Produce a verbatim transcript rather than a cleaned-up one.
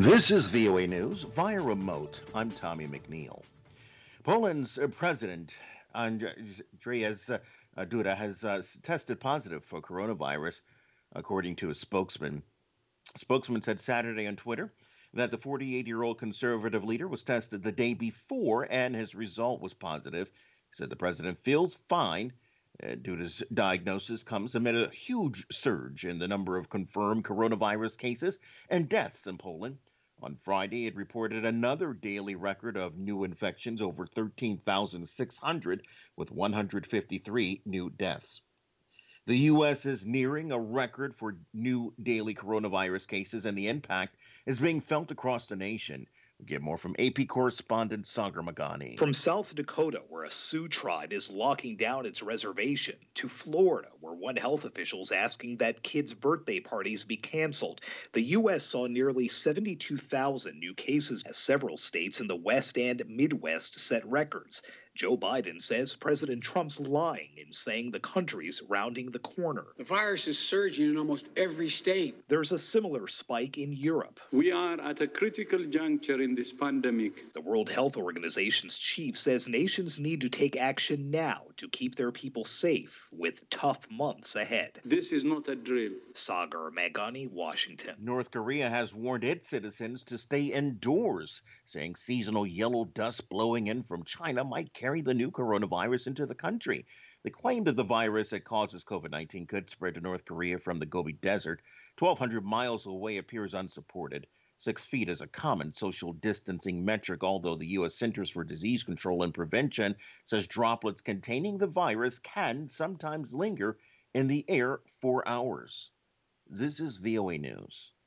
This is V O A News via remote. I'm Tommy McNeil. Poland's uh, president, Andrzej uh, Duda, has uh, tested positive for coronavirus, according to a spokesman. A spokesman said Saturday on Twitter that the forty-eight-year-old conservative leader was tested the day before and his result was positive. He said the president feels fine. Uh, Duda's diagnosis comes amid a huge surge in the number of confirmed coronavirus cases and deaths in Poland. On Friday, it reported another daily record of new infections, over thirteen thousand six hundred, with one hundred fifty-three new deaths. The U S is nearing a record for new daily coronavirus cases, and the impact is being felt across the nation. We get more from A P correspondent Sagar Magani. From South Dakota, where a Sioux tribe is locking down its reservation, to Florida, where one health official is asking that kids' birthday parties be canceled, the U S saw nearly seventy-two thousand new cases as several states in the West and Midwest set records. Joe Biden says President Trump's lying in saying the country's rounding the corner. The virus is surging in almost every state. There's a similar spike in Europe. We are at a critical juncture in this pandemic. The World Health Organization's chief says nations need to take action now to keep their people safe with tough months ahead. This is not a drill. Sagar Magani, Washington. North Korea has warned its citizens to stay indoors, saying seasonal yellow dust blowing in from China might carry the new coronavirus into the country. They claim that the virus that causes COVID nineteen could spread to North Korea from the Gobi Desert, twelve hundred miles away, appears unsupported. Six feet is a common social distancing metric, although the U S Centers for Disease Control and Prevention says droplets containing the virus can sometimes linger in the air for hours. This is V O A News.